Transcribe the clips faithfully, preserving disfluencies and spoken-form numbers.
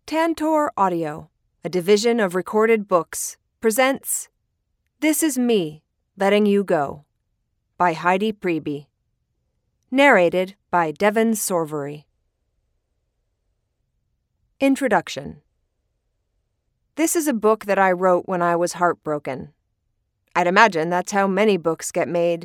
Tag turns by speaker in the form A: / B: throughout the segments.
A: Tantor Audio, a division of Recorded Books, presents This Is Me, Letting You Go, by Heidi Priebe. Narrated by Devon Sorvery. Introduction. This is a book that I wrote when I was heartbroken. I'd imagine that's how many books get made.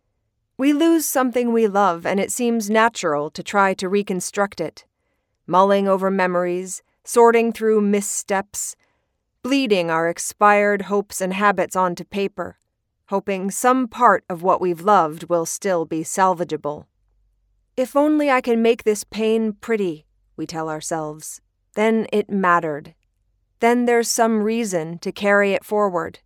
A: We lose something we love, and it seems natural to try to reconstruct it, mulling over memories, sorting through missteps, bleeding our expired hopes and habits onto paper, hoping some part of what we've loved will still be salvageable. If only I can make this pain pretty, we tell ourselves, then it mattered. Then there's some reason to carry it forward.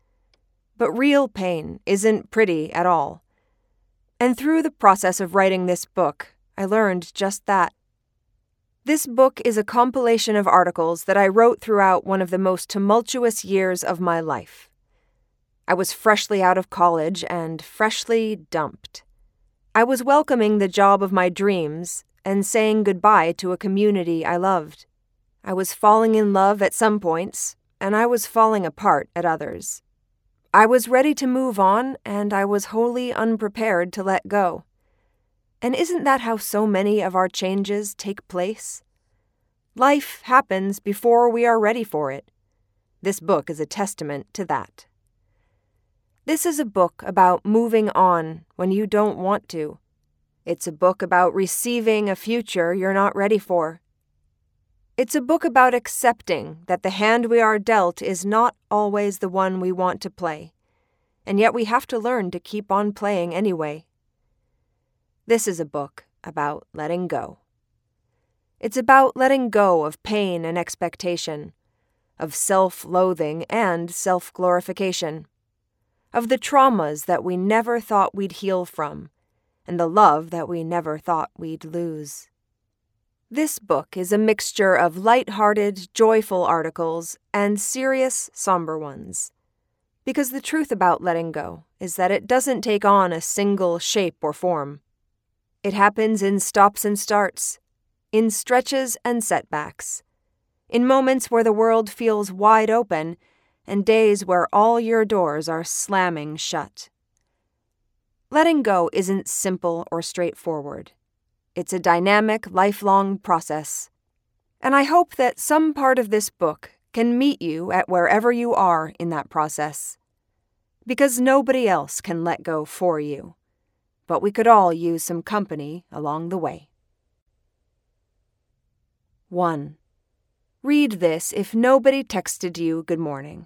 A: But real pain isn't pretty at all. And through the process of writing this book, I learned just that. This book is a compilation of articles that I wrote throughout one of the most tumultuous years of my life. I was freshly out of college and freshly dumped. I was welcoming the job of my dreams and saying goodbye to a community I loved. I was falling in love at some points, and I was falling apart at others. I was ready to move on, and I was wholly unprepared to let go. And isn't that how so many of our changes take place? Life happens before we are ready for it. This book is a testament to that. This is a book about moving on when you don't want to. It's a book about receiving a future you're not ready for. It's a book about accepting that the hand we are dealt is not always the one we want to play, and yet we have to learn to keep on playing anyway. This is a book about letting go. It's about letting go of pain and expectation, of self-loathing and self-glorification, of the traumas that we never thought we'd heal from, and the love that we never thought we'd lose. This book is a mixture of light-hearted, joyful articles and serious, somber ones. Because the truth about letting go is that it doesn't take on a single shape or form. It happens in stops and starts, in stretches and setbacks, in moments where the world feels wide open and days where all your doors are slamming shut. Letting go isn't simple or straightforward. It's a dynamic, lifelong process. And I hope that some part of this book can meet you at wherever you are in that process. Because nobody else can let go for you. But we could all use some company along the way. one. Read this if nobody texted you good morning.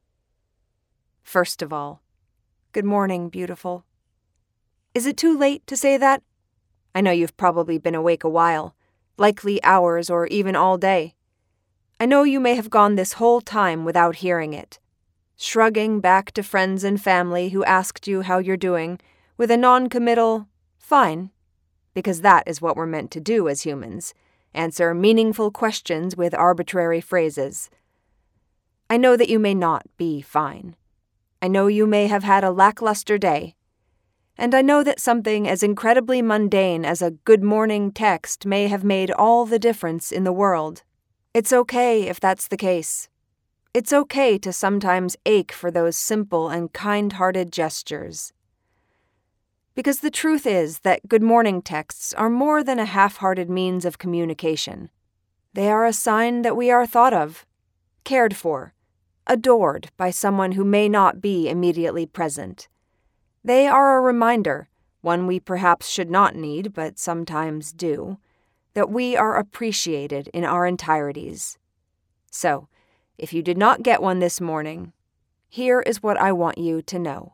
A: First of all, good morning, beautiful. Is it too late to say that? I know you've probably been awake a while, likely hours or even all day. I know you may have gone this whole time without hearing it, shrugging back to friends and family who asked you how you're doing with a non-committal, fine, because that is what we're meant to do as humans, answer meaningful questions with arbitrary phrases. I know that you may not be fine. I know you may have had a lackluster day. And I know that something as incredibly mundane as a good morning text may have made all the difference in the world. It's okay if that's the case. It's okay to sometimes ache for those simple and kind-hearted gestures. Because the truth is that good morning texts are more than a half-hearted means of communication. They are a sign that we are thought of, cared for, adored by someone who may not be immediately present. They are a reminder, one we perhaps should not need but sometimes do, that we are appreciated in our entireties. So, if you did not get one this morning, here is what I want you to know.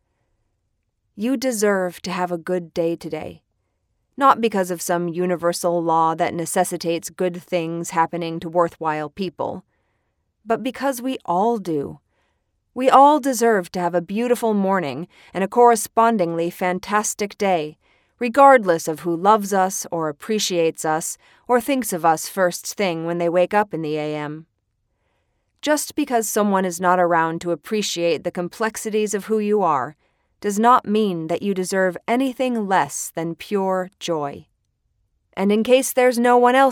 A: You deserve to have a good day today, not because of some universal law that necessitates good things happening to worthwhile people, but because we all do. We all deserve to have a beautiful morning and a correspondingly fantastic day, regardless of who loves us or appreciates us or thinks of us first thing when they wake up in the A M. Just because someone is not around to appreciate the complexities of who you are does not mean that you deserve anything less than pure joy. And in case there's no one else